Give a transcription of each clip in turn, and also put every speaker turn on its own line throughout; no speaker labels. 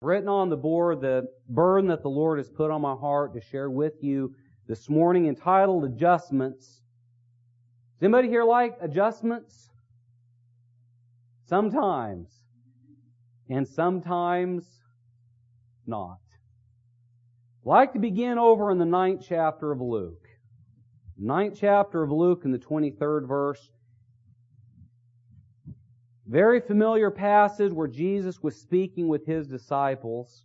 written on the board the burden that the Lord has put on my heart to share with you this morning, entitled Adjustments. Does anybody here like adjustments? Sometimes. And sometimes not. I'd like to begin over in the 9th chapter of Luke. 9th chapter of Luke in the 23rd verse. Very familiar passage where Jesus was speaking with His disciples.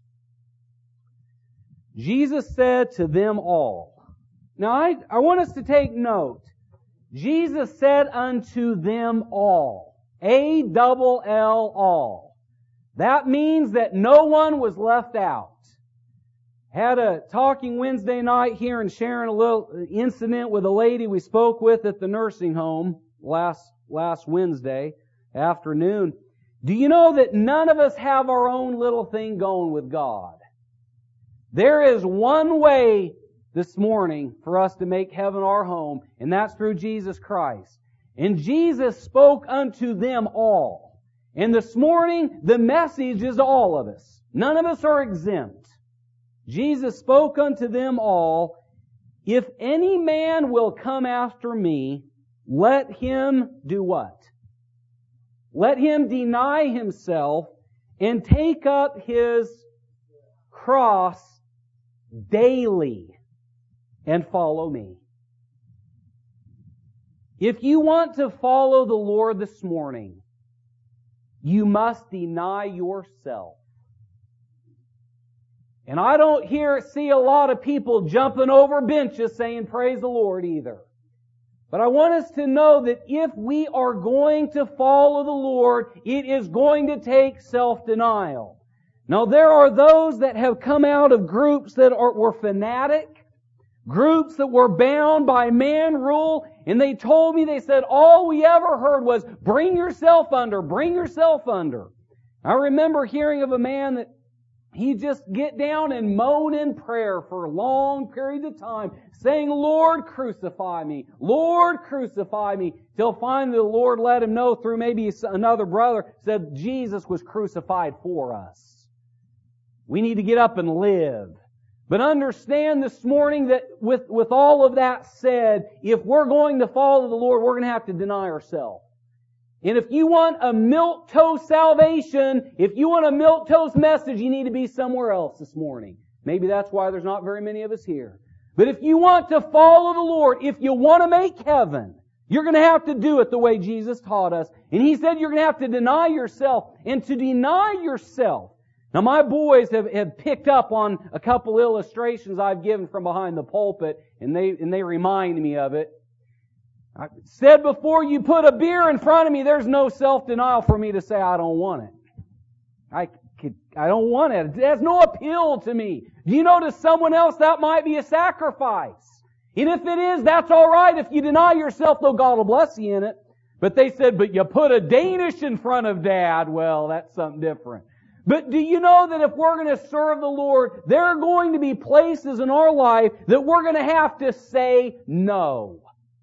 Jesus said to them all. Now I want us to take note. Jesus said unto them all. A-double-L, all. That means that no one was left out. Had a talking Wednesday night here and sharing a little incident with a lady we spoke with at the nursing home last Wednesday afternoon. Do you know that none of us have our own little thing going with God? There is one way this morning for us to make heaven our home, and that's through Jesus Christ. And Jesus spoke unto them all. And this morning, the message is to all of us. None of us are exempt. Jesus spoke unto them all, if any man will come after me, let him do what? Let him deny himself and take up his cross daily and follow me. If you want to follow the Lord this morning, you must deny yourself. And I don't see a lot of people jumping over benches saying, praise the Lord either. But I want us to know that if we are going to follow the Lord, it is going to take self-denial. Now there are those that have come out of groups that were fanatic, groups that were bound by man rule, and they told me, they said, all we ever heard was, bring yourself under, bring yourself under. I remember hearing of a man that he just get down and moan in prayer for long periods of time, saying, Lord, crucify me. Lord, crucify me. Till finally the Lord let him know through maybe another brother, said Jesus was crucified for us. We need to get up and live. But understand this morning that with all of that said, if we're going to follow the Lord, we're going to have to deny ourselves. And if you want a milquetoast salvation, if you want a milquetoast message, you need to be somewhere else this morning. Maybe that's why there's not very many of us here. But if you want to follow the Lord, if you want to make heaven, you're going to have to do it the way Jesus taught us. And He said you're going to have to deny yourself. And to deny yourself. Now my boys have picked up on a couple illustrations I've given from behind the pulpit, and they remind me of it. I said before, you put a beer in front of me, there's no self-denial for me to say I don't want it. I don't want it. It has no appeal to me. Do you know, to someone else that might be a sacrifice? And if it is, that's all right. If you deny yourself, though, God will bless you in it. But they said, but you put a Danish in front of Dad. Well, that's something different. But do you know that if we're going to serve the Lord, there are going to be places in our life that we're going to have to say no.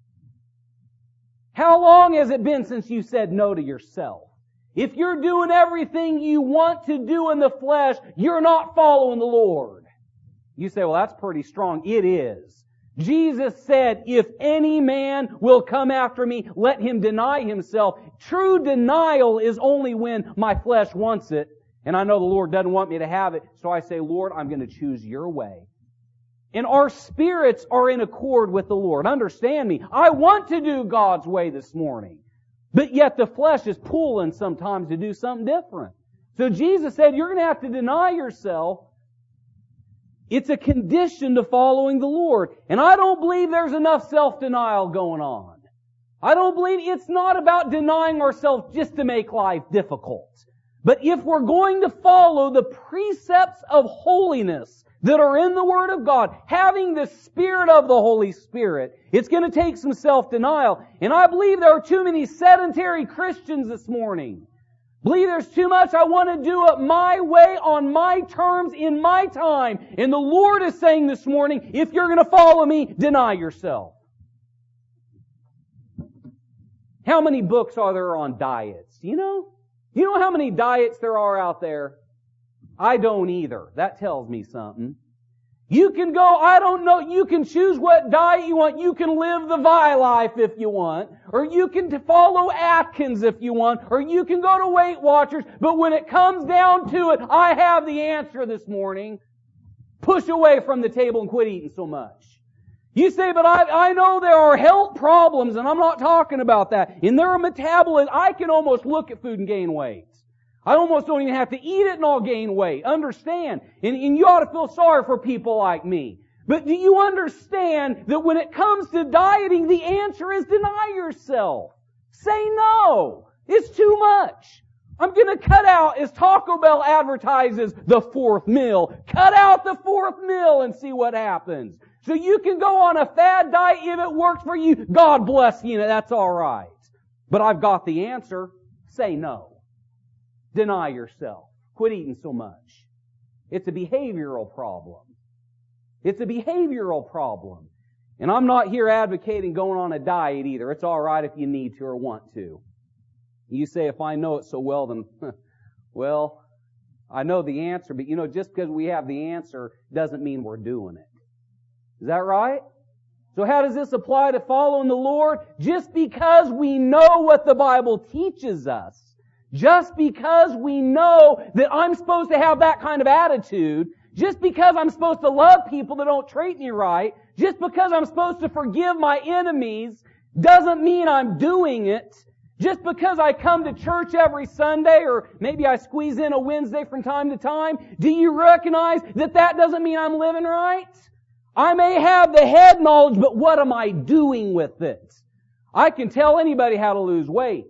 How long has it been since you said no to yourself? If you're doing everything you want to do in the flesh, you're not following the Lord. You say, well, that's pretty strong. It is. Jesus said, if any man will come after me, let him deny himself. True denial is only when my flesh wants it, and I know the Lord doesn't want me to have it, so I say, Lord, I'm going to choose your way. And our spirits are in accord with the Lord. Understand me. I want to do God's way this morning. But yet the flesh is pulling sometimes to do something different. So Jesus said, you're going to have to deny yourself. It's a condition to following the Lord. And I don't believe there's enough self-denial going on. I don't believe it's not about denying ourselves just to make life difficult. But if we're going to follow the precepts of holiness that are in the Word of God, having the Spirit of the Holy Spirit, it's going to take some self-denial. And I believe there are too many sedentary Christians this morning. Believe there's too much, I want to do it my way, on my terms, in my time. And the Lord is saying this morning, if you're going to follow me, deny yourself. How many books are there on diets? You know how many diets there are out there? I don't either. That tells me something. You can go, I don't know, you can choose what diet you want. You can live the Vi life if you want. Or you can follow Atkins if you want. Or you can go to Weight Watchers. But when it comes down to it, I have the answer this morning. Push away from the table and quit eating so much. You say, but I know there are health problems, and I'm not talking about that. And there are metabolism. I can almost look at food and gain weight. I almost don't even have to eat it and I'll gain weight. Understand. And you ought to feel sorry for people like me. But do you understand that when it comes to dieting, the answer is deny yourself. Say no. It's too much. I'm going to cut out, as Taco Bell advertises, the fourth meal. Cut out the fourth meal and see what happens. So you can go on a fad diet if it works for you. God bless you. That's all right. But I've got the answer. Say no. Deny yourself. Quit eating so much. It's a behavioral problem. It's a behavioral problem. And I'm not here advocating going on a diet either. It's all right if you need to or want to. You say, if I know it so well, then, well, I know the answer, but just because we have the answer doesn't mean we're doing it. Is that right? So how does this apply to following the Lord? Just because we know what the Bible teaches us, just because we know that I'm supposed to have that kind of attitude, just because I'm supposed to love people that don't treat me right, just because I'm supposed to forgive my enemies, doesn't mean I'm doing it. Just because I come to church every Sunday, or maybe I squeeze in a Wednesday from time to time, do you recognize that that doesn't mean I'm living right? I may have the head knowledge, but what am I doing with it? I can tell anybody how to lose weight.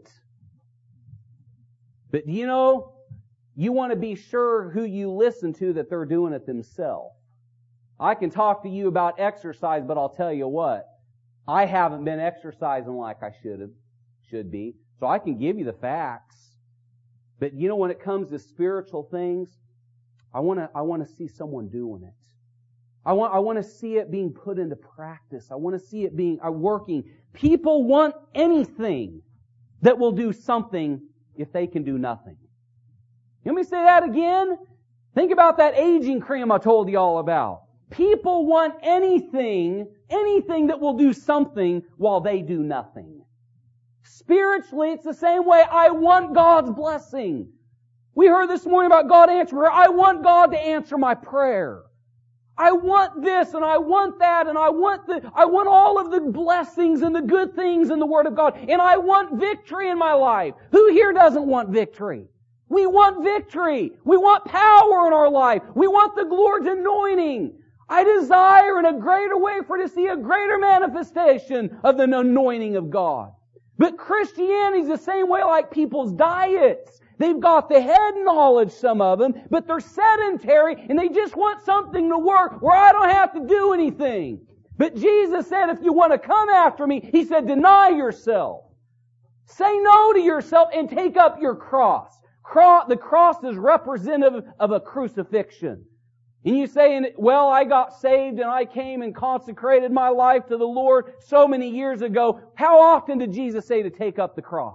But you want to be sure who you listen to that they're doing it themselves. I can talk to you about exercise, but I'll tell you what, I haven't been exercising like I should be. So I can give you the facts. But when it comes to spiritual things, I want to see someone doing it. I want to see it being put into practice. I want to see it being working. People want anything that will do something if they can do nothing. Let me say that again. Think about that aging cream I told you all about. People want anything that will do something while they do nothing. Spiritually, it's the same way. I want God's blessing. We heard this morning about God answering prayer. I want God to answer my prayer. I want this and I want that and I want all of the blessings and the good things in the Word of God. And I want victory in my life. Who here doesn't want victory? We want victory. We want power in our life. We want the Lord's anointing. I desire in a greater way to see a greater manifestation of the anointing of God. But Christianity is the same way like people's diets. They've got the head knowledge, some of them, but they're sedentary and they just want something to work where I don't have to do anything. But Jesus said, if you want to come after me, He said, deny yourself. Say no to yourself and take up your cross. The cross is representative of a crucifixion. And you say, well, I got saved and I came and consecrated my life to the Lord so many years ago. How often did Jesus say to take up the cross?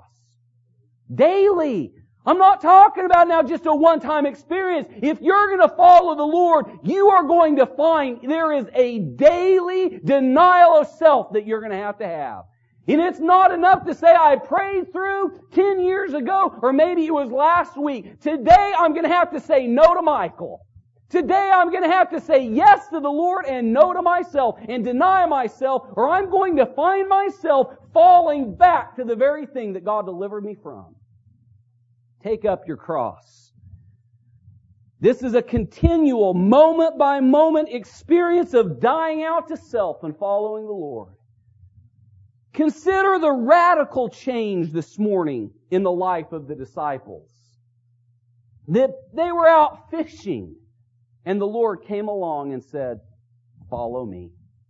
Daily. I'm not talking about now just a one-time experience. If you're going to follow the Lord, you are going to find there is a daily denial of self that you're going to have. And it's not enough to say, I prayed through 10 years ago, or maybe it was last week. Today I'm going to have to say no to Michael. Today I'm going to have to say yes to the Lord and no to myself and deny myself, or I'm going to find myself falling back to the very thing that God delivered me from. Take up your cross. This is a continual, moment-by-moment experience of dying out to self and following the Lord. Consider the radical change this morning in the life of the disciples. That they were out fishing, and the Lord came along and said, follow me.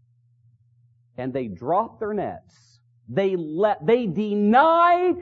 And they dropped their nets. They denied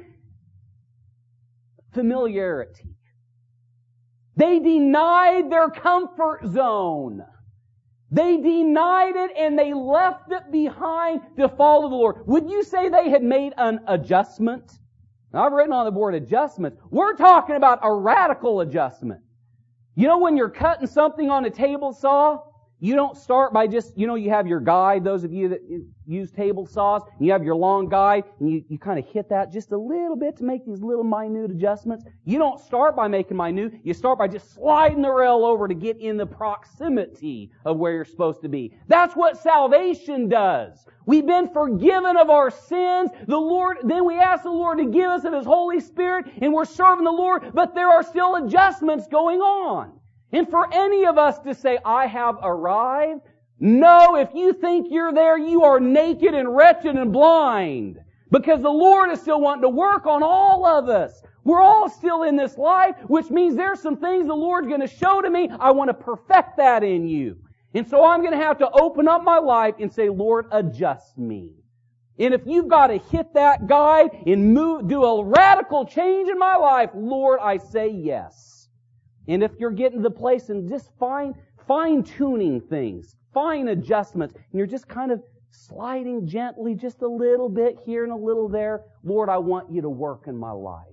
familiarity. They denied their comfort zone. They denied it and they left it behind to follow the Lord. Would you say they had made an adjustment? Now, I've written on the board adjustments. We're talking about a radical adjustment. You know when you're cutting something on a table saw, you don't start by just, you have your guide, those of you that use table saws, and you have your long guide, and you kind of hit that just a little bit to make these little minute adjustments. You don't start by making minute, you start by just sliding the rail over to get in the proximity of where you're supposed to be. That's what salvation does. We've been forgiven of our sins. Then we ask the Lord to give us of His Holy Spirit, and we're serving the Lord, but there are still adjustments going on. And for any of us to say, I have arrived, no, if you think you're there, you are naked and wretched and blind. Because the Lord is still wanting to work on all of us. We're all still in this life, which means there's some things the Lord's going to show to me. I want to perfect that in you. And so I'm going to have to open up my life and say, Lord, adjust me. And if you've got to hit that guide and do a radical change in my life, Lord, I say yes. And if you're getting to the place and just fine-tuning things, fine adjustments, and you're just kind of sliding gently just a little bit here and a little there, Lord, I want you to work in my life.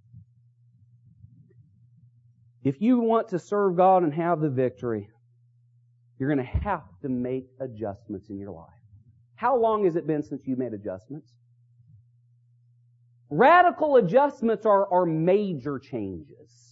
If you want to serve God and have the victory, you're going to have to make adjustments in your life. How long has it been since you made adjustments? Radical adjustments are major changes.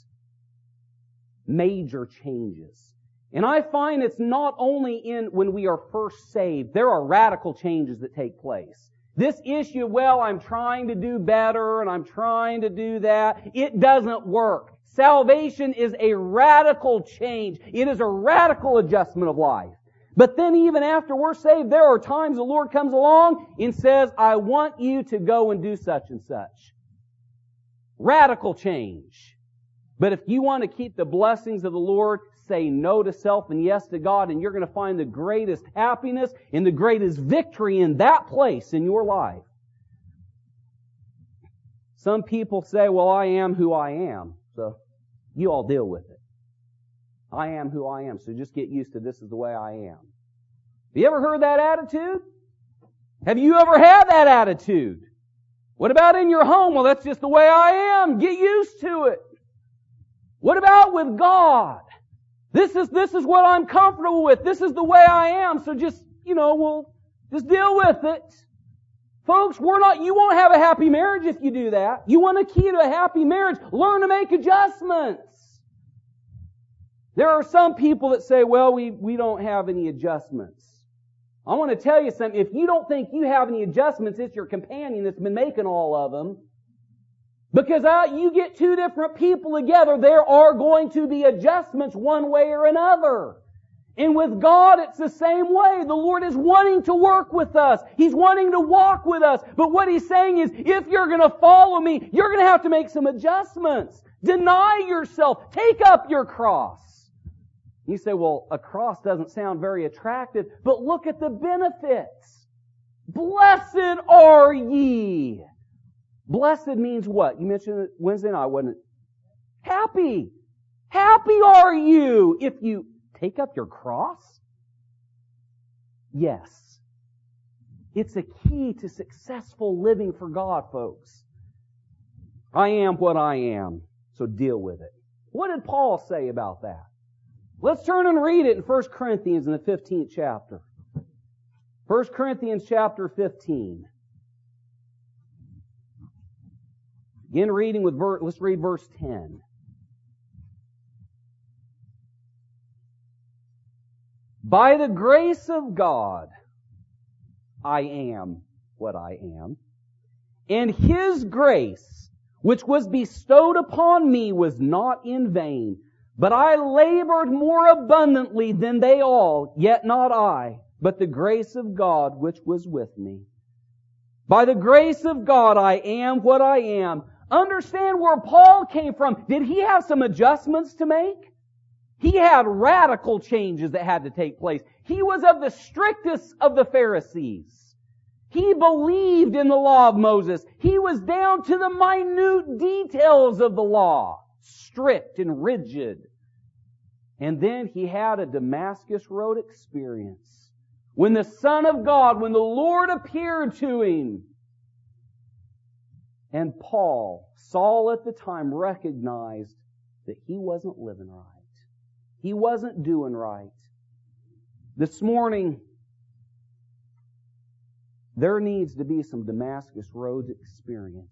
Major changes. And I find it's not only in when we are first saved. There are radical changes that take place. This issue, well, I'm trying to do better and I'm trying to do that. It doesn't work. Salvation is a radical change. It is a radical adjustment of life. But then even after we're saved, there are times the Lord comes along and says, I want you to go and do such and such. Radical change. But if you want to keep the blessings of the Lord, say no to self and yes to God, and you're going to find the greatest happiness and the greatest victory in that place in your life. Some people say, well, I am who I am. So you all deal with it. I am who I am. So just get used to this is the way I am. Have you ever heard that attitude? Have you ever had that attitude? What about in your home? Well, that's just the way I am. Get used to it. What about with God? This is what I'm comfortable with. This is the way I am. So just, we'll just deal with it. Folks, you won't have a happy marriage if you do that. You want a key to a happy marriage, learn to make adjustments. There are some people that say, well, we don't have any adjustments. I want to tell you something. If you don't think you have any adjustments, it's your companion that's been making all of them. Because you get two different people together, there are going to be adjustments one way or another. And with God, it's the same way. The Lord is wanting to work with us. He's wanting to walk with us. But what He's saying is, if you're going to follow me, you're going to have to make some adjustments. Deny yourself. Take up your cross. You say, well, a cross doesn't sound very attractive, but look at the benefits. Blessed are ye. Blessed means what? You mentioned it Wednesday night, wasn't it? Happy. Happy are you if you take up your cross? Yes. It's a key to successful living for God, folks. I am what I am, so deal with it. What did Paul say about that? Let's turn and read it in 1 Corinthians in the 15th chapter. 1 Corinthians chapter 15. Again, reading with let's read verse 10. By the grace of God, I am what I am. And His grace, which was bestowed upon me, was not in vain. But I labored more abundantly than they all, yet not I, but the grace of God which was with me. By the grace of God, I am what I am. Understand where Paul came from. Did he have some adjustments to make? He had radical changes that had to take place. He was of the strictest of the Pharisees. He believed in the law of Moses. He was down to the minute details of the law. Strict and rigid. And then he had a Damascus Road experience. When the Son of God, when the Lord appeared to him, and Saul at the time recognized that he wasn't living right. He wasn't doing right. This morning, there needs to be some Damascus Road experiences.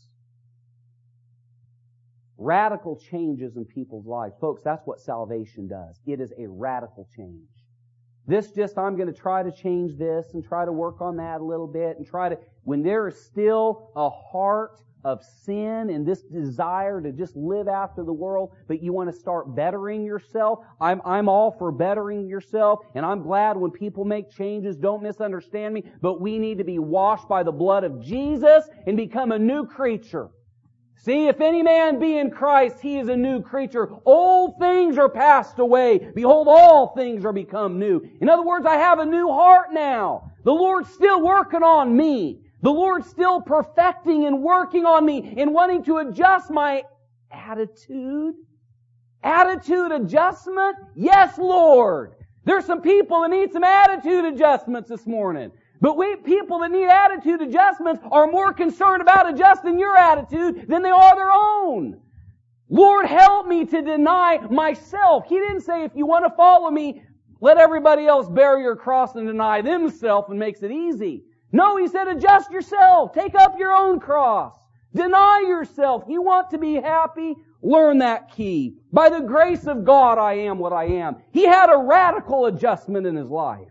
Radical changes in people's lives. Folks, that's what salvation does. It is a radical change. I'm going to try to change this and try to work on that a little bit and when there is still a heart of sin and this desire to just live after the world, but you want to start bettering yourself, I'm all for bettering yourself, and I'm glad when people make changes. Don't misunderstand me, but we need to be washed by the blood of Jesus and become a new creature. See, if any man be in Christ, he is a new creature. Old things are passed away. Behold, all things are become new. In other words, I have a new heart now. The Lord's still working on me. The Lord's still perfecting and working on me and wanting to adjust my attitude. Attitude adjustment? Yes, Lord. There's some people that need some attitude adjustments this morning. But people that need attitude adjustments are more concerned about adjusting your attitude than they are their own. Lord, help me to deny myself. He didn't say, if you want to follow me, let everybody else bear your cross and deny themselves, and makes it easy. No, He said, adjust yourself. Take up your own cross. Deny yourself. You want to be happy? Learn that key. By the grace of God, I am what I am. He had a radical adjustment in his life.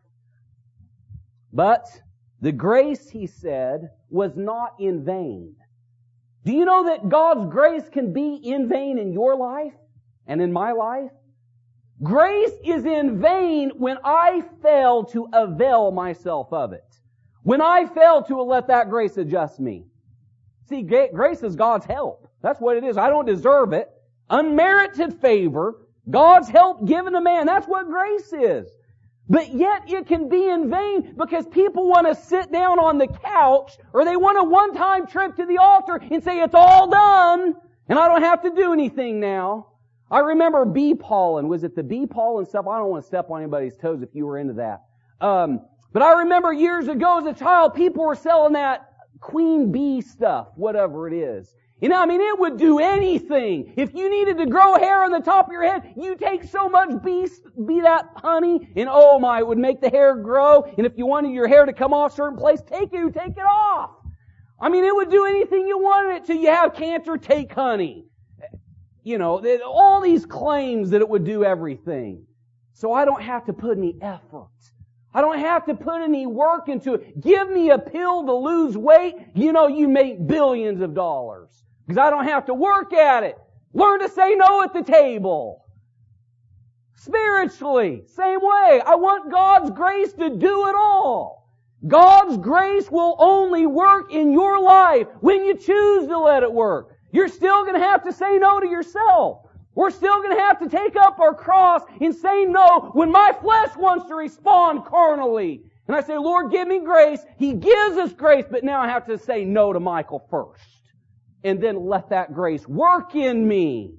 But the grace, he said, was not in vain. Do you know that God's grace can be in vain in your life and in my life? Grace is in vain when I fail to avail myself of it. When I fail to let that grace adjust me. See, grace is God's help. That's what it is. I don't deserve it. Unmerited favor. God's help given to man. That's what grace is. But yet it can be in vain because people want to sit down on the couch or they want a one-time trip to the altar and say, it's all done and I don't have to do anything now. I remember bee pollen. Was it the bee pollen stuff? I don't want to step on anybody's toes if you were into that. But I remember years ago as a child, people were selling that queen bee stuff, whatever it is. You know, it would do anything. If you needed to grow hair on the top of your head, you take so much bee that honey, and oh my, it would make the hair grow. And if you wanted your hair to come off a certain place, take it off. It would do anything you wanted it to. You have cancer, take honey. All these claims that it would do everything. So I don't have to put any effort. I don't have to put any work into it. Give me a pill to lose weight. You make billions of dollars. Because I don't have to work at it. Learn to say no at the table. Spiritually, same way. I want God's grace to do it all. God's grace will only work in your life when you choose to let it work. You're still going to have to say no to yourself. We're still going to have to take up our cross and say no when my flesh wants to respond carnally. And I say, Lord, give me grace. He gives us grace, but now I have to say no to Michael first. And then let that grace work in me.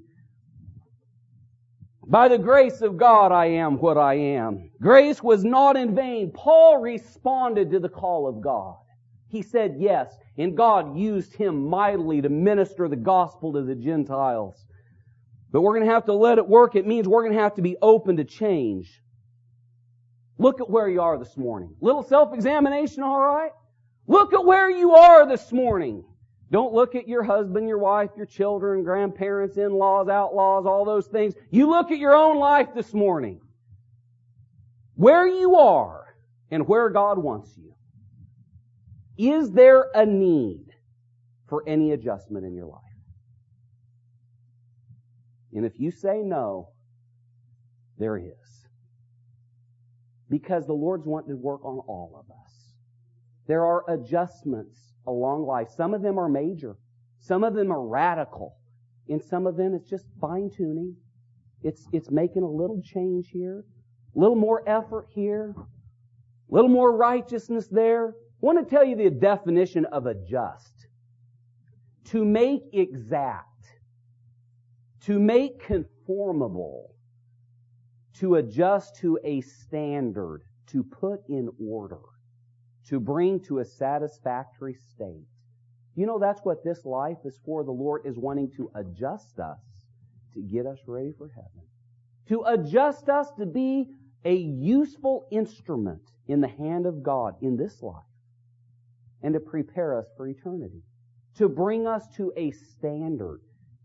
By the grace of God, I am what I am. Grace was not in vain. Paul responded to the call of God. He said yes, and God used him mightily to minister the gospel to the Gentiles. But we're going to have to let it work. It means we're going to have to be open to change. Look at where you are this morning. Little self-examination, all right? Look at where you are this morning. Don't look at your husband, your wife, your children, grandparents, in-laws, outlaws, all those things. You look at your own life this morning. Where you are and where God wants you. Is there a need for any adjustment in your life? And if you say no, there is. Because the Lord's wanting to work on all of us. There are adjustments along life. Some of them are major. Some of them are radical. And some of them it's just fine-tuning. It's making a little change here. A little more effort here. A little more righteousness there. I want to tell you the definition of adjust. To make exact. To make conformable. To adjust to a standard. To put in order. To bring to a satisfactory state. You know that's what this life is for. The Lord is wanting to adjust us to get us ready for heaven. to adjust us to be a useful instrument in the hand of God in this life, and to prepare us for eternity, to bring us to a standard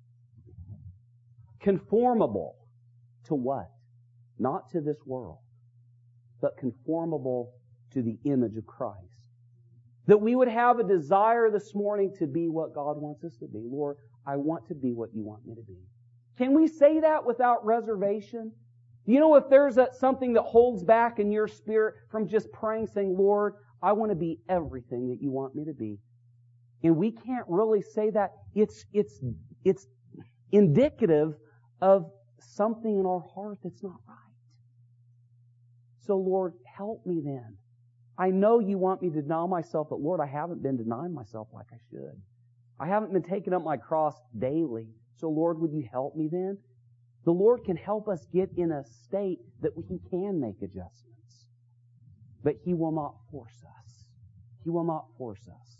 conformable to what? Not to this world, but conformable to the image of Christ. That we would have a desire this morning to be what God wants us to be. Lord, I want to be what you want me to be. Can we say that without reservation? You know, if there's something that holds back in your spirit from just praying, saying, Lord, I want to be everything that you want me to be. And we can't really say that. It's indicative of something in our heart that's not right. So Lord, help me then. I know you want me to deny myself, but Lord, I haven't been denying myself like I should. I haven't been taking up my cross daily. So Lord, would you help me then? The Lord can help us get in a state that He can make adjustments. But He will not force us. He will not force us.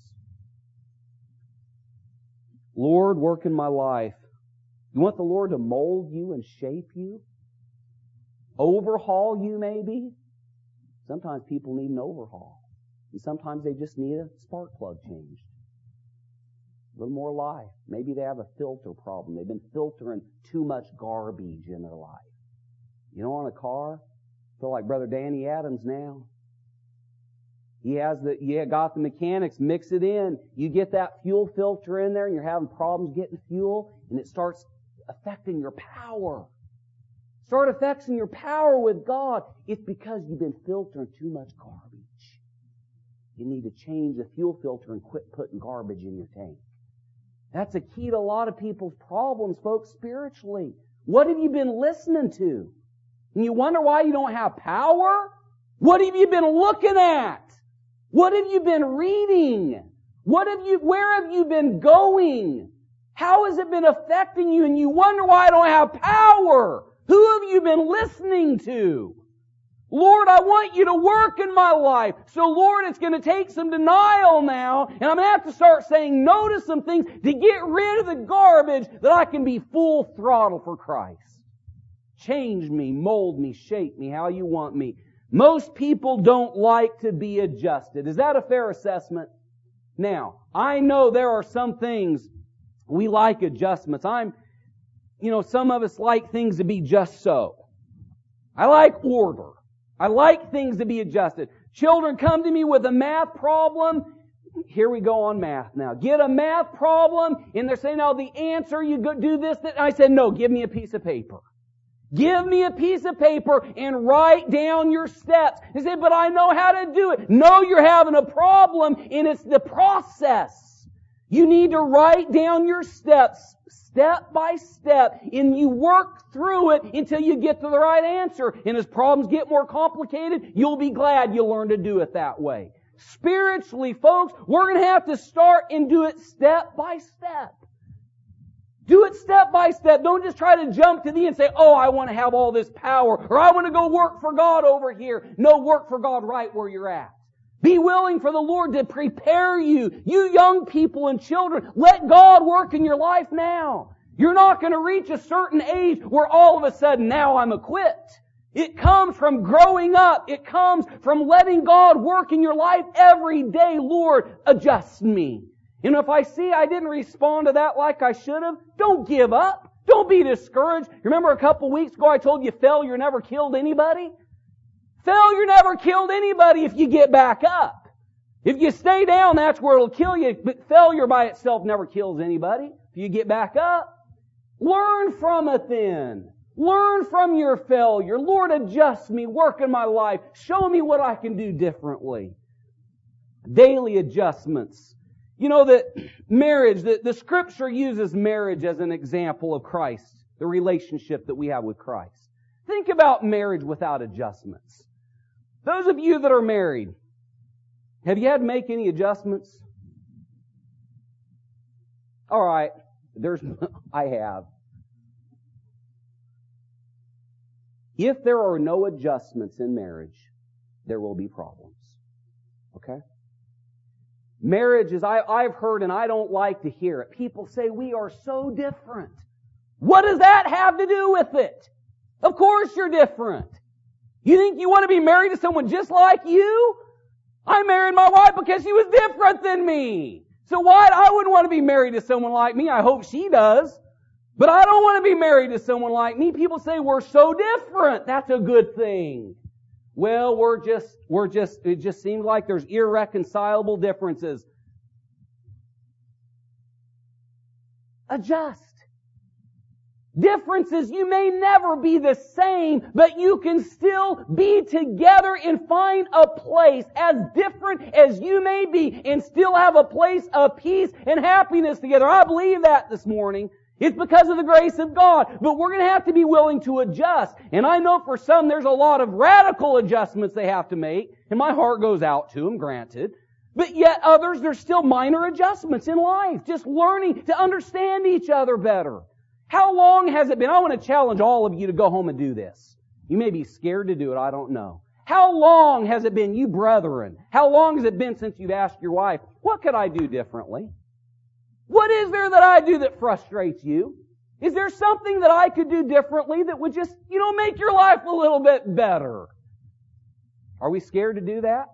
Lord, work in my life. You want the Lord to mold you and shape you? Overhaul you maybe? Sometimes people need an overhaul. And sometimes they just need a spark plug changed. A little more life. Maybe they have a filter problem. They've been filtering too much garbage in their life. You know, on a car, I feel like Brother Danny Adams now. He got the mechanics mix it in. You get that fuel filter in there and you're having problems getting fuel, and it starts affecting your power. Start affecting your power with God. It's because you've been filtering too much garbage. You need to change the fuel filter and quit putting garbage in your tank. That's a key to a lot of people's problems, folks, spiritually. What have you been listening to? And you wonder why you don't have power? What have you been looking at? What have you been reading? Where have you been going? How has it been affecting you? And you wonder why I don't have power. Who have you been listening to? Lord, I want you to work in my life. So Lord, it's going to take some denial now, and I'm going to have to start saying no to some things to get rid of the garbage that I can be full throttle for Christ. Change me, mold me, shape me how you want me. Most people don't like to be adjusted. Is that a fair assessment? Now, I know there are some things we like adjustments. Some of us like things to be just so. I like order. I like things to be adjusted. Children come to me with a math problem. Here we go on math now. Get a math problem, and they're saying, the answer, you go do this, that. I said, no, give me a piece of paper. Give me a piece of paper and write down your steps. They say, but I know how to do it. No, you're having a problem, and it's the process. You need to write down your steps, step by step, and you work through it until you get to the right answer. And as problems get more complicated, you'll be glad you learned to do it that way. Spiritually, folks, we're going to have to start and do it step by step. Do it step by step. Don't just try to jump to the end and say, I want to have all this power, or I want to go work for God over here. No, work for God right where you're at. Be willing for the Lord to prepare you. You young people and children, let God work in your life now. You're not going to reach a certain age where all of a sudden now I'm equipped. It comes from growing up. It comes from letting God work in your life every day. Lord, adjust me. And if I see I didn't respond to that like I should have, don't give up. Don't be discouraged. Remember a couple weeks ago I told you failure never killed anybody? Failure never killed anybody if you get back up. If you stay down, that's where it'll kill you. But failure by itself never kills anybody. If you get back up, learn from it then. Learn from your failure. Lord, adjust me, work in my life. Show me what I can do differently. Daily adjustments. You know that marriage, the Scripture uses marriage as an example of Christ, the relationship that we have with Christ. Think about marriage without adjustments. Those of you that are married, have you had to make any adjustments? All right, I have. If there are no adjustments in marriage, there will be problems. Okay? Marriage is, I've heard, and I don't like to hear it. People say we are so different. What does that have to do with it? Of course you're different. You think you want to be married to someone just like you? I married my wife because she was different than me. So what? I wouldn't want to be married to someone like me. I hope she does. But I don't want to be married to someone like me. People say we're so different. That's a good thing. Well, it just seems like there's irreconcilable differences. Adjust. Differences, you may never be the same, but you can still be together and find a place as different as you may be and still have a place of peace and happiness together. I believe that this morning. It's because of the grace of God. But we're going to have to be willing to adjust. And I know for some there's a lot of radical adjustments they have to make. And my heart goes out to them, granted. But yet others, there's still minor adjustments in life. Just learning to understand each other better. How long has it been? I want to challenge all of you to go home and do this. You may be scared to do it, I don't know. How long has it been, you brethren? How long has it been since you've asked your wife, what could I do differently? What is there that I do that frustrates you? Is there something that I could do differently that would just, make your life a little bit better? Are we scared to do that?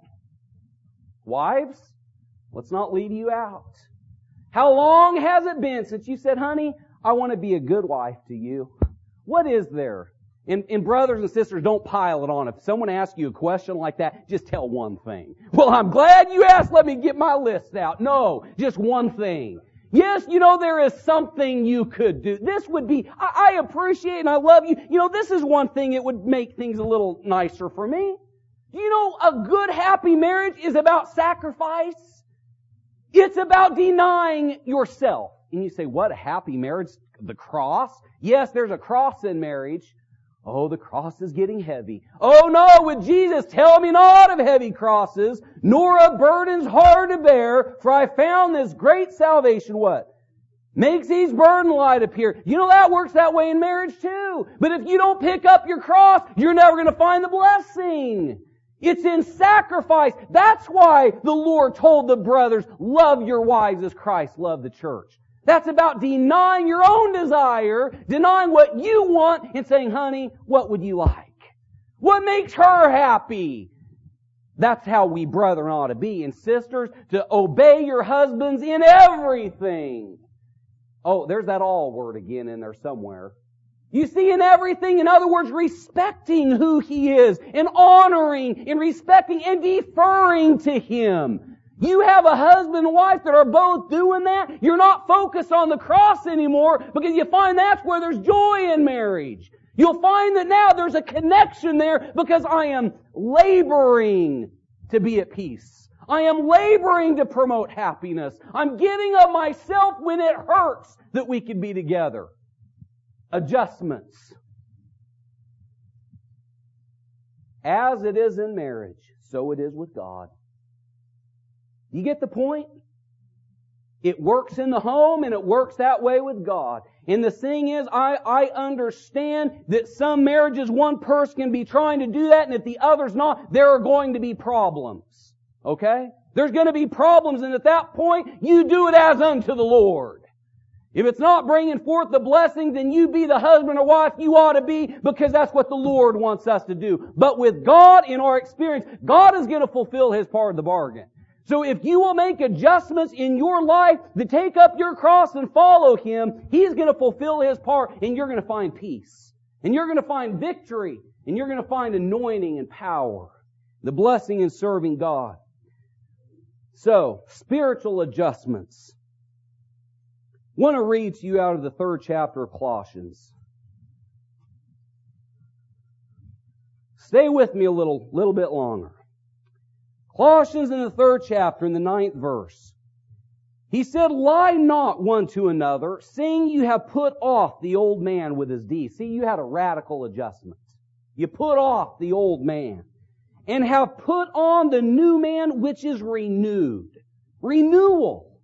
Wives, let's not leave you out. How long has it been since you said, honey, I want to be a good wife to you? What is there? And brothers and sisters, don't pile it on. If someone asks you a question like that, just tell one thing. Well, I'm glad you asked. Let me get my list out. No, just one thing. Yes, there is something you could do. This would be, I appreciate and I love you. This is one thing it would make things a little nicer for me. A good, happy marriage is about sacrifice. It's about denying yourself. And you say, what, a happy marriage? The cross? Yes, there's a cross in marriage. Oh, the cross is getting heavy. Oh no, with Jesus, tell me not of heavy crosses, nor of burdens hard to bear, for I found this great salvation, what? Makes each burden light appear. That works that way in marriage too. But if you don't pick up your cross, you're never going to find the blessing. It's in sacrifice. That's why the Lord told the brothers, love your wives as Christ loved the church. That's about denying your own desire, denying what you want, and saying, honey, what would you like? What makes her happy? That's how we brethren ought to be. And sisters, to obey your husbands in everything. Oh, there's that all word again in there somewhere. You see, in everything, in other words, respecting who He is, and honoring, and respecting, and deferring to Him. You have a husband and wife that are both doing that. You're not focused on the cross anymore because you find that's where there's joy in marriage. You'll find that now there's a connection there because I am laboring to be at peace. I am laboring to promote happiness. I'm giving of myself when it hurts that we can be together. Adjustments. As it is in marriage, so it is with God. You get the point? It works in the home and it works that way with God. And the thing is, I understand that some marriages one person can be trying to do that, and if the other's not, there are going to be problems. Okay? There's going to be problems, and at that point, you do it as unto the Lord. If it's not bringing forth the blessing, then you be the husband or wife you ought to be, because that's what the Lord wants us to do. But with God, in our experience, God is going to fulfill His part of the bargain. So if you will make adjustments in your life to take up your cross and follow Him, He's going to fulfill His part, and you're going to find peace. And you're going to find victory. And you're going to find anointing and power. The blessing in serving God. So, spiritual adjustments. I want to read to you out of the 3rd chapter of Colossians. Stay with me a little bit longer. Colossians in the 3rd chapter, in the 9th verse. He said, lie not one to another, seeing you have put off the old man with his deeds. See, you had a radical adjustment. You put off the old man. And have put on the new man which is renewed. Renewal.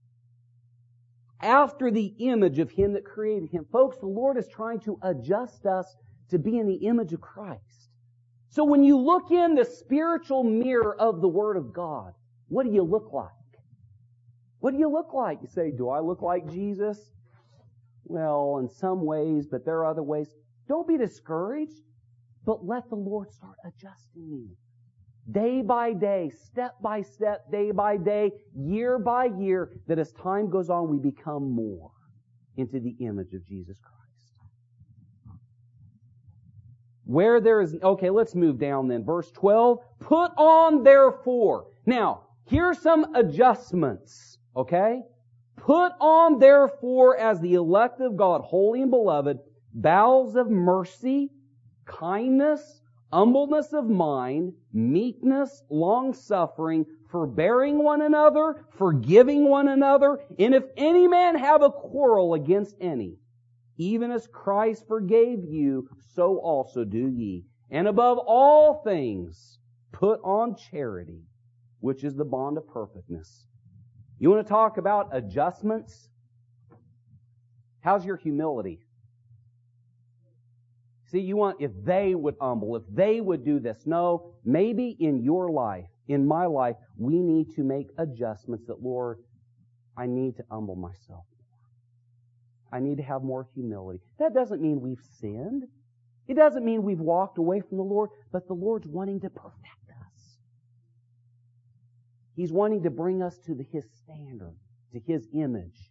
After the image of Him that created him. Folks, the Lord is trying to adjust us to be in the image of Christ. So when you look in the spiritual mirror of the Word of God, what do you look like? What do you look like? You say, do I look like Jesus? Well, in some ways, but there are other ways. Don't be discouraged, but let the Lord start adjusting you. Day by day, step by step, day by day, year by year, that as time goes on, we become more into the image of Jesus Christ. Where there is, okay, let's move down then. Verse 12, put on therefore. Now, here's some adjustments, okay? Put on therefore as the elect of God, holy and beloved, bowels of mercy, kindness, humbleness of mind, meekness, long-suffering, forbearing one another, forgiving one another, and if any man have a quarrel against any, even as Christ forgave you, so also do ye. And above all things, put on charity, which is the bond of perfectness. You want to talk about adjustments? How's your humility? See, you want, if they would humble, if they would do this. No, maybe in your life, in my life, we need to make adjustments that, Lord, I need to humble myself. I need to have more humility. That doesn't mean we've sinned. It doesn't mean we've walked away from the Lord, but the Lord's wanting to perfect us. He's wanting to bring us to His standard, to His image.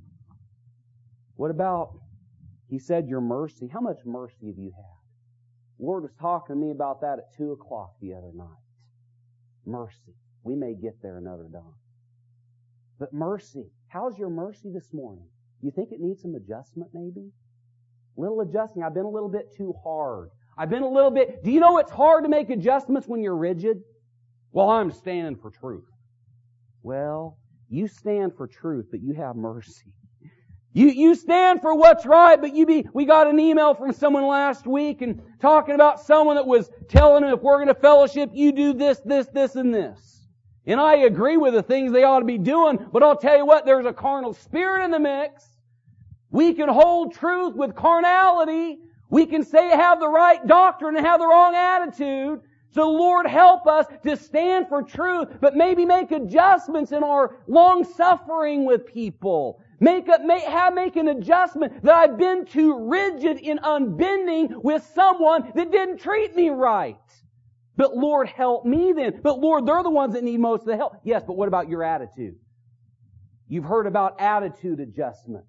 What about, He said, your mercy? How much mercy have you had? The Lord was talking to me about that at 2 o'clock the other night. Mercy. We may get there another time. But mercy. How's your mercy this morning? You think it needs some adjustment maybe? Little adjusting. I've been a little bit too hard. Do you know it's hard to make adjustments when you're rigid? Well, I'm standing for truth. Well, you stand for truth, but you have mercy. You stand for what's right, but we got an email from someone last week and talking about someone that was telling them if we're going to fellowship, you do this, this, this, and this. And I agree with the things they ought to be doing, but I'll tell you what, there's a carnal spirit in the mix. We can hold truth with carnality. We can say have the right doctrine and have the wrong attitude. So Lord, help us to stand for truth, but maybe make adjustments in our long suffering with people. Make an adjustment that I've been too rigid in unbending with someone that didn't treat me right. But Lord, help me then. But Lord, they're the ones that need most of the help. Yes, but what about your attitude? You've heard about attitude adjustments.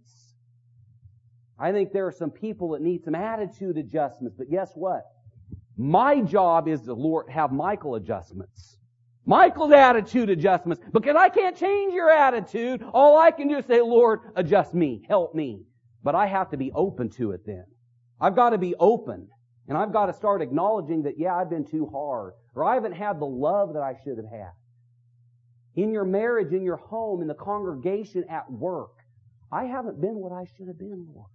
I think there are some people that need some attitude adjustments, but guess what? My job is to, Lord, have Michael adjustments. Michael's attitude adjustments. Because I can't change your attitude. All I can do is say, Lord, adjust me. Help me. But I have to be open to it then. I've got to be open. And I've got to start acknowledging that, yeah, I've been too hard. Or I haven't had the love that I should have had. In your marriage, in your home, in the congregation, at work. I haven't been what I should have been, Lord.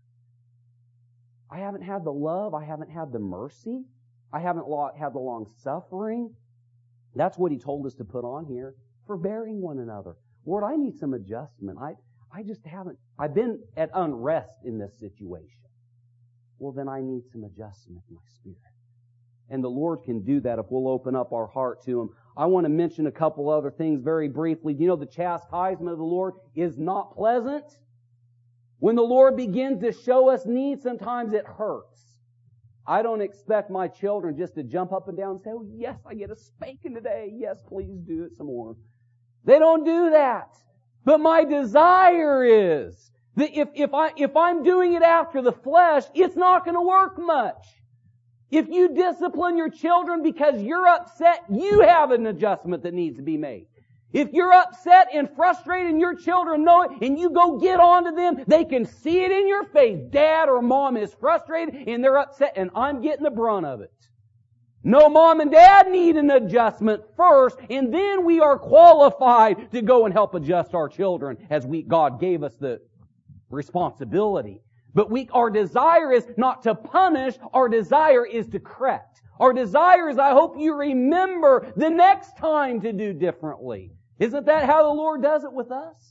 I haven't had the love. I haven't had the mercy. I haven't had the long suffering. That's what He told us to put on here. Forbearing one another. Lord, I need some adjustment. I just haven't. I've been at unrest in this situation. Well, then I need some adjustment in my spirit. And the Lord can do that if we'll open up our heart to Him. I want to mention a couple other things very briefly. You know, the chastisement of the Lord is not pleasant. When the Lord begins to show us need, sometimes it hurts. I don't expect my children just to jump up and down and say, oh, yes, I get a spanking today. Yes, please do it some more. They don't do that. But my desire is that if I'm doing it after the flesh, it's not going to work much. If you discipline your children because you're upset, you have an adjustment that needs to be made. If you're upset and frustrated and your children know it and you go get onto them, they can see it in your face. Dad or mom is frustrated and they're upset and I'm getting the brunt of it. No, mom and dad need an adjustment first and then we are qualified to go and help adjust our children as God gave us the responsibility. But our desire is not to punish, our desire is to correct. Our desire is, I hope you remember the next time to do differently. Isn't that how the Lord does it with us?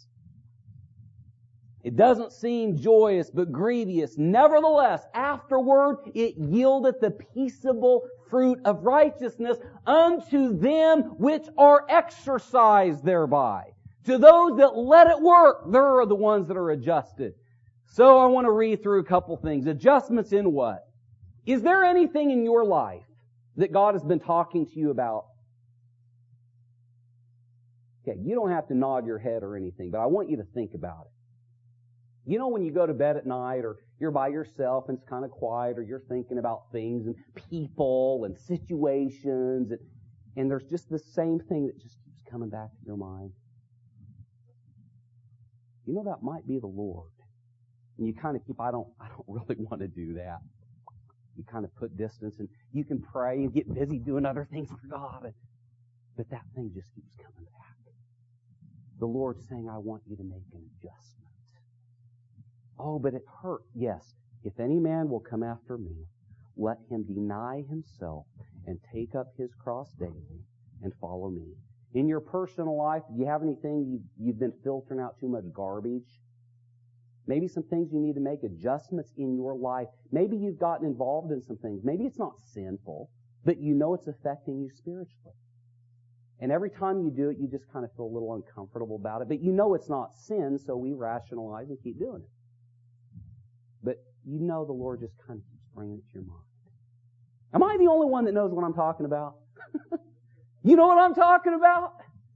It doesn't seem joyous, but grievous. Nevertheless, afterward, it yieldeth the peaceable fruit of righteousness unto them which are exercised thereby. To those that let it work, they are the ones that are adjusted. So I want to read through a couple things. Adjustments in what? Is there anything in your life that God has been talking to you about? Okay, you don't have to nod your head or anything, but I want you to think about it. You know when you go to bed at night or you're by yourself and it's kind of quiet or you're thinking about things and people and situations and there's just the same thing that just keeps coming back to your mind? You know that might be the Lord. And you kind of keep, I don't really want to do that. You kind of put distance and you can pray and get busy doing other things for God. But that thing just keeps coming back. The Lord's saying, I want you to make an adjustment. Oh, but it hurt. Yes. If any man will come after me, let him deny himself and take up his cross daily and follow me. In your personal life, do you have anything you've been filtering out too much garbage? Maybe some things you need to make adjustments in your life. Maybe you've gotten involved in some things. Maybe it's not sinful, but you know it's affecting you spiritually. And every time you do it, you just kind of feel a little uncomfortable about it. But you know it's not sin, so we rationalize and keep doing it. But you know the Lord just kind of keeps bringing it to your mind. Am I the only one that knows what I'm talking about? You know what I'm talking about?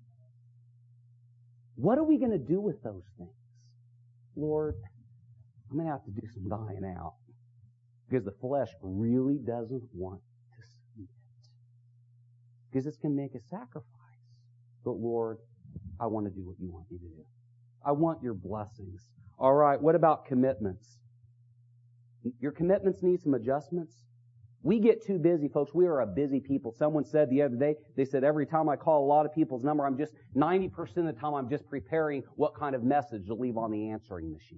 What are we going to do with those things? Lord, I'm going to have to do some dying out. Because the flesh really doesn't want to see it. Because it's going to make a sacrifice. But Lord, I want to do what you want me to do. I want your blessings. All right, what about commitments? Your commitments need some adjustments. We get too busy, folks. We are a busy people. Someone said the other day, they said every time I call a lot of people's number, 90% of the time I'm just preparing what kind of message to leave on the answering machine.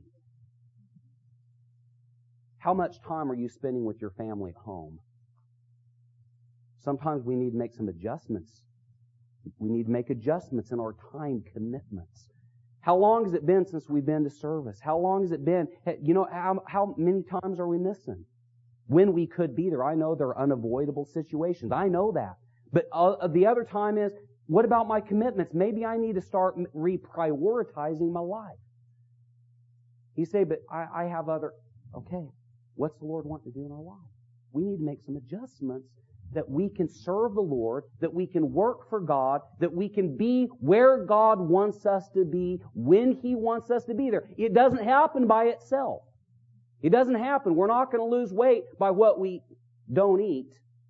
How much time are you spending with your family at home? Sometimes we need to make some adjustments. We need to make adjustments in our time commitments. How long has it been since we've been to service? How long has it been? You know, how many times are we missing? When we could be there. I know there are unavoidable situations. I know that. But the other time is, what about my commitments? Maybe I need to start reprioritizing my life. You say, but I have other... Okay, what's the Lord want to do in our life? We need to make some adjustments that we can serve the Lord, that we can work for God, that we can be where God wants us to be, when He wants us to be there. It doesn't happen by itself. It doesn't happen. We're not going to lose weight by what we don't eat.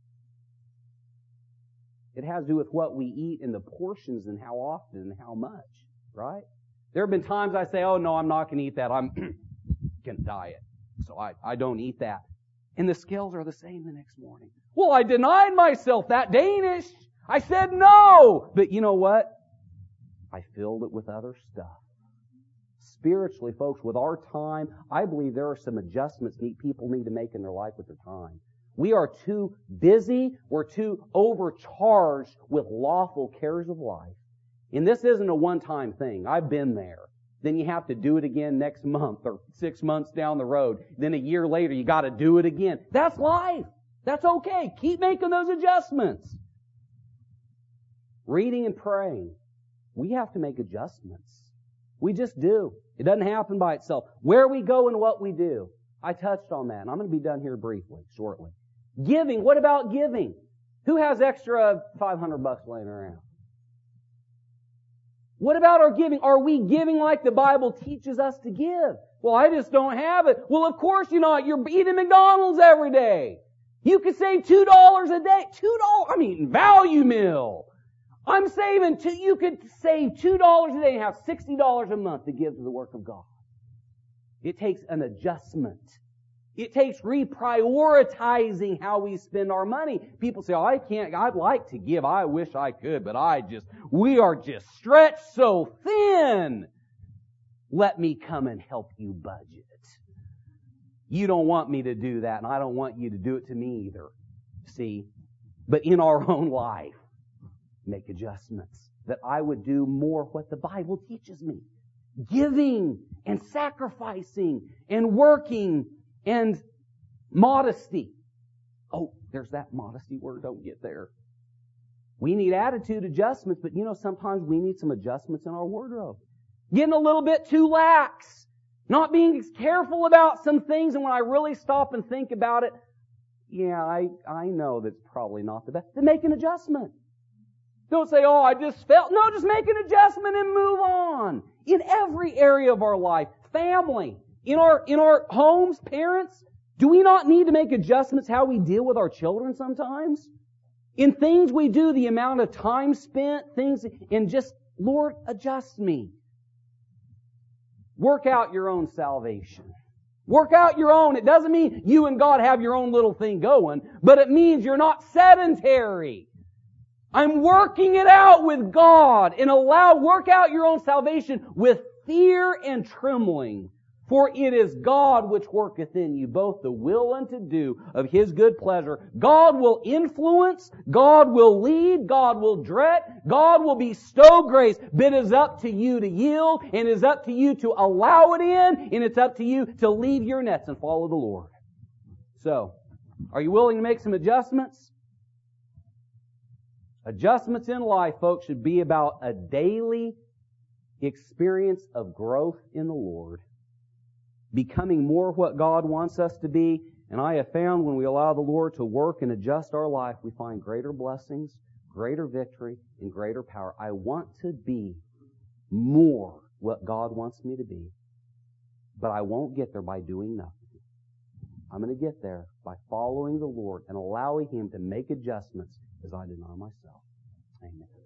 It has to do with what we eat and the portions and how often and how much, right? There have been times I say, oh no, I'm not going to eat that. I'm going to diet. So I don't eat that. And the scales are the same the next morning. Well, I denied myself that Danish. I said no. But you know what? I filled it with other stuff. Spiritually, folks, with our time, I believe there are some adjustments people need to make in their life with their time. We are too busy. We're too overcharged with lawful cares of life. And this isn't a one-time thing. I've been there. Then you have to do it again next month or 6 months down the road. Then a year later, you got to do it again. That's life. That's okay. Keep making those adjustments. Reading and praying. We have to make adjustments. We just do. It doesn't happen by itself. Where we go and what we do. I touched on that, and I'm going to be done here briefly, shortly. Giving. What about giving? Who has extra $500 laying around? What about our giving? Are we giving like the Bible teaches us to give? Well, I just don't have it. Well, of course you're not. You're eating McDonald's every day. You could save $2 a day. $2? I'm eating value meal. I'm saving you could save $2 a day and have $60 a month to give to the work of God. It takes an adjustment. It takes reprioritizing how we spend our money. People say, oh, I'd like to give. I wish I could, but we are just stretched so thin. Let me come and help you budget. You don't want me to do that, and I don't want you to do it to me either. See? But in our own life, make adjustments. That I would do more what the Bible teaches me. Giving and sacrificing and working and modesty. Oh, there's that modesty word. Don't get there. We need attitude adjustments, but sometimes we need some adjustments in our wardrobe. Getting a little bit too lax. Not being careful about some things, and when I really stop and think about it, yeah, I know that's probably not the best. Then make an adjustment. Don't say, oh, I just felt. No, just make an adjustment and move on. In every area of our life, family, in our homes, parents, do we not need to make adjustments how we deal with our children sometimes? In things we do, the amount of time spent, things, and just, Lord, adjust me. Work out your own salvation. Work out your own. It doesn't mean you and God have your own little thing going, but it means you're not sedentary. I'm working it out with God, and work out your own salvation with fear and trembling. For it is God which worketh in you both the will and to do of His good pleasure. God will influence, God will lead, God will direct, God will bestow grace. But it is up to you to yield, and it is up to you to allow it in, and it's up to you to leave your nets and follow the Lord. So, are you willing to make some adjustments? Adjustments in life, folks, should be about a daily experience of growth in the Lord. Becoming more what God wants us to be. And I have found when we allow the Lord to work and adjust our life, we find greater blessings, greater victory, and greater power. I want to be more what God wants me to be. But I won't get there by doing nothing. I'm going to get there by following the Lord and allowing Him to make adjustments as I deny myself. Amen.